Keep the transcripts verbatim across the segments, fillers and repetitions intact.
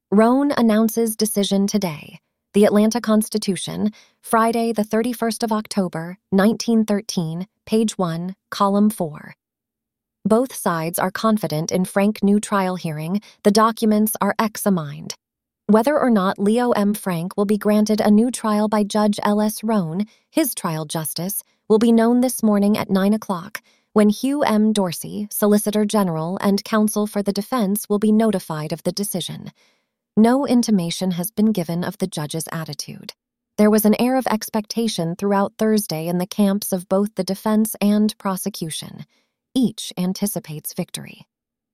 Roan announces decision today. The Atlanta Constitution, Friday the thirty-first of October, nineteen thirteen, page one, column four. Both sides are confident in frank new trial hearing. The documents are examined. Whether or not Leo M. Frank will be granted a new trial by Judge L S. Roan, his trial justice, will be known this morning at nine o'clock, when Hugh M. Dorsey, Solicitor General and counsel for the defense, will be notified of the decision. No intimation has been given of the judge's attitude. There was an air of expectation throughout Thursday in the camps of both the defense and prosecution. Each anticipates victory.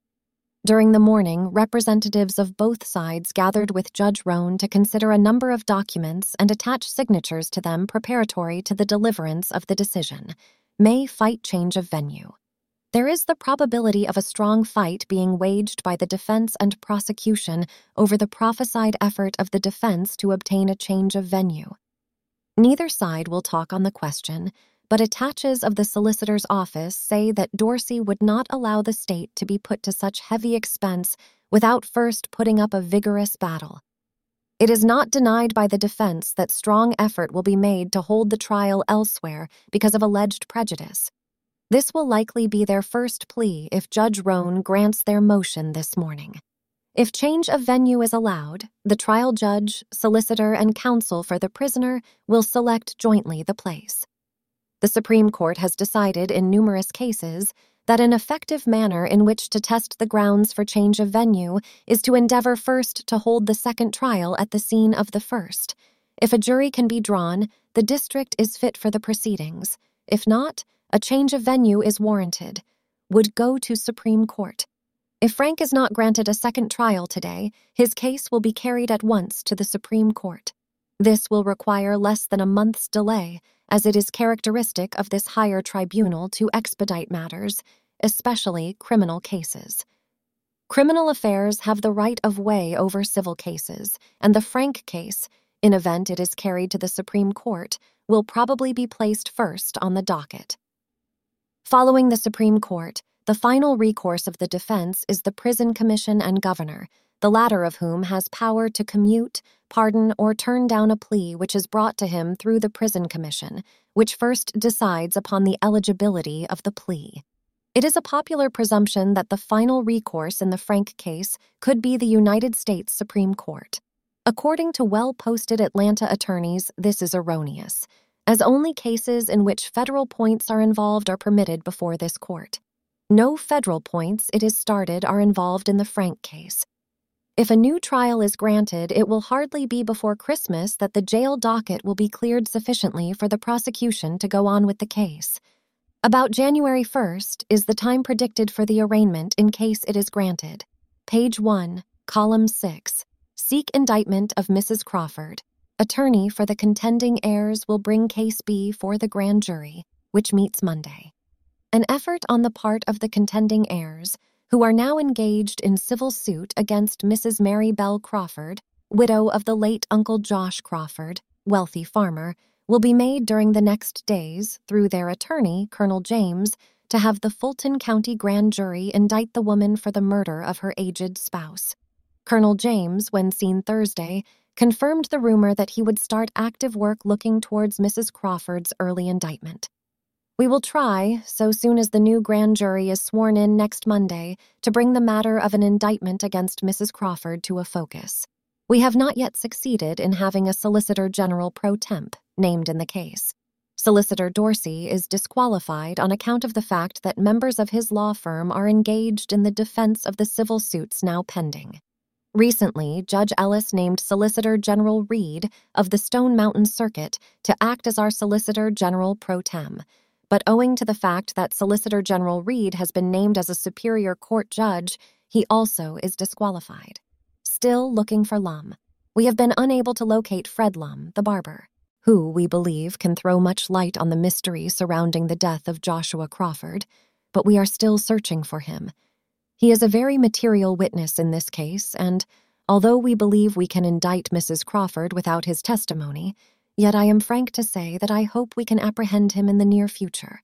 During the morning, representatives of both sides gathered with Judge Roan to consider a number of documents and attach signatures to them preparatory to the deliverance of the decision. May fight change of venue. There is the probability of a strong fight being waged by the defense and prosecution over the prophesied effort of the defense to obtain a change of venue. Neither side will talk on the question, but attaches of the solicitor's office say that Dorsey would not allow the state to be put to such heavy expense without first putting up a vigorous battle. It is not denied by the defense that strong effort will be made to hold the trial elsewhere because of alleged prejudice. This will likely be their first plea if Judge Roan grants their motion this morning. If change of venue is allowed, the trial judge, solicitor, and counsel for the prisoner will select jointly the place. The Supreme Court has decided in numerous cases that an effective manner in which to test the grounds for change of venue is to endeavor first to hold the second trial at the scene of the first. If a jury can be drawn, the district is fit for the proceedings. If not, a change of venue is warranted. Would go to Supreme Court. If Frank is not granted a second trial today, his case will be carried at once to the Supreme Court. This will require less than a month's delay, as it is characteristic of this higher tribunal to expedite matters, especially criminal cases. Criminal affairs have the right of way over civil cases, and the Frank case, in event it is carried to the Supreme Court, will probably be placed first on the docket. Following the Supreme Court, the final recourse of the defense is the Prison Commission and Governor, the latter of whom has power to commute, pardon, or turn down a plea which is brought to him through the Prison Commission, which first decides upon the eligibility of the plea. It is a popular presumption that the final recourse in the Frank case could be the United States Supreme Court. According to well-posted Atlanta attorneys, this is erroneous, as only cases in which federal points are involved are permitted before this court. No federal points, it is started, are involved in the Frank case. If a new trial is granted, it will hardly be before Christmas that the jail docket will be cleared sufficiently for the prosecution to go on with the case. About January first is the time predicted for the arraignment in case it is granted. Page one, column six. Seek indictment of Missus Crawford. Attorney for the contending heirs will bring Case B for the grand jury, which meets Monday. An effort on the part of the contending heirs, who are now engaged in civil suit against Missus Mary Bell Crawford, widow of the late Uncle Josh Crawford, wealthy farmer, will be made during the next days through their attorney, Colonel James, to have the Fulton County grand jury indict the woman for the murder of her aged spouse. Colonel James, when seen Thursday, confirmed the rumor that he would start active work looking towards Missus Crawford's early indictment. We will try, so soon as the new grand jury is sworn in next Monday, to bring the matter of an indictment against Missus Crawford to a focus. We have not yet succeeded in having a Solicitor General pro temp named in the case. Solicitor Dorsey is disqualified on account of the fact that members of his law firm are engaged in the defense of the civil suits now pending. Recently, Judge Ellis named Solicitor General Reed of the Stone Mountain Circuit to act as our Solicitor General pro tem. But owing to the fact that Solicitor General Reed has been named as a Superior Court judge, he also is disqualified. Still looking for Lum. We have been unable to locate Fred Lum, the barber, who, we believe, can throw much light on the mystery surrounding the death of Joshua Crawford, but we are still searching for him. He is a very material witness in this case, and, although we believe we can indict Missus Crawford without his testimony, yet I am frank to say that I hope we can apprehend him in the near future.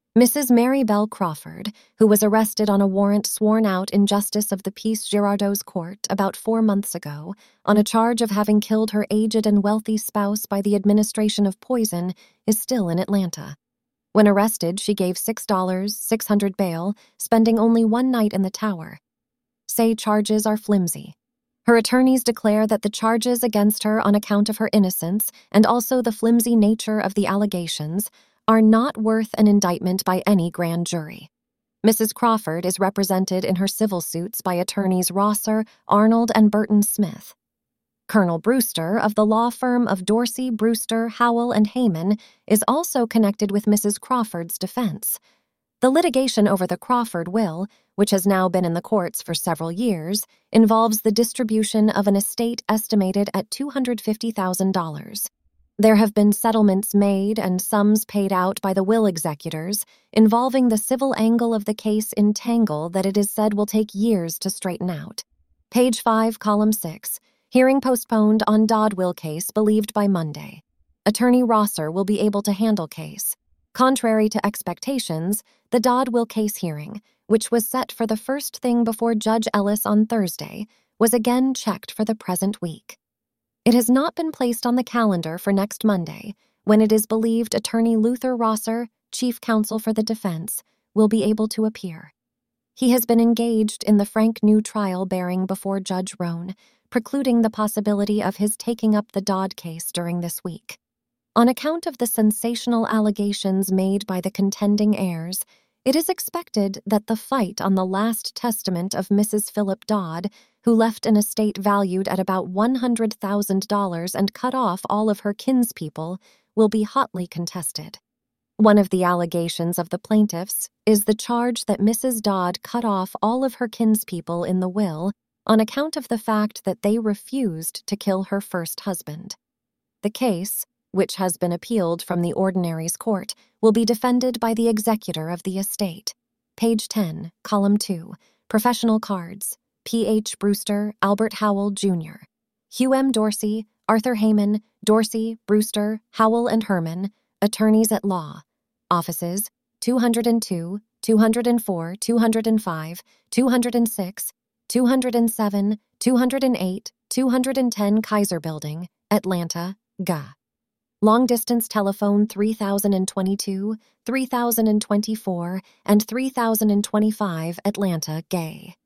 Missus Mary Bell Crawford, who was arrested on a warrant sworn out in Justice of the Peace Girardot's court about four months ago on a charge of having killed her aged and wealthy spouse by the administration of poison, is still in Atlanta. When arrested, she gave six dollars, six hundred bail, spending only one night in the tower. Say charges are flimsy. Her attorneys declare that the charges against her on account of her innocence and also the flimsy nature of the allegations are not worth an indictment by any grand jury. Missus Crawford is represented in her civil suits by attorneys Rosser, Arnold, and Burton Smith. Colonel Brewster of the law firm of Dorsey, Brewster, Howell, and Heyman is also connected with Missus Crawford's defense. The litigation over the Crawford will, which has now been in the courts for several years, involves the distribution of an estate estimated at two hundred fifty thousand dollars. There have been settlements made and sums paid out by the will executors involving the civil angle of the case in tangle that it is said will take years to straighten out. Page five, column six. Hearing postponed on Dodd will case believed by Monday. Attorney Rosser will be able to handle case. Contrary to expectations, the Dodd will case hearing, which was set for the first thing before Judge Ellis on Thursday, was again checked for the present week. It has not been placed on the calendar for next Monday, when it is believed Attorney Luther Rosser, chief counsel for the defense, will be able to appear. He has been engaged in the Frank New trial bearing before Judge Roan, precluding the possibility of his taking up the Dodd case during this week. On account of the sensational allegations made by the contending heirs, it is expected that the fight on the last testament of Missus Philip Dodd, who left an estate valued at about one hundred thousand dollars and cut off all of her kinspeople, will be hotly contested. One of the allegations of the plaintiffs is the charge that Missus Dodd cut off all of her kinspeople in the will on account of the fact that they refused to kill her first husband. The case, which has been appealed from the Ordinaries Court, will be defended by the executor of the estate. Page ten, column two, professional cards, P H Brewster, Albert Howell, Junior Hugh M. Dorsey, Arthur Heyman, Dorsey, Brewster, Howell, and Herman, attorneys at law. Offices, two hundred two, two hundred four, two hundred five, two hundred six, two hundred seven, two hundred eight, two hundred ten Kaiser Building, Atlanta, G A. Long-distance telephone three thousand twenty-two, three thousand twenty-four, and three thousand twenty-five, Atlanta, Gay.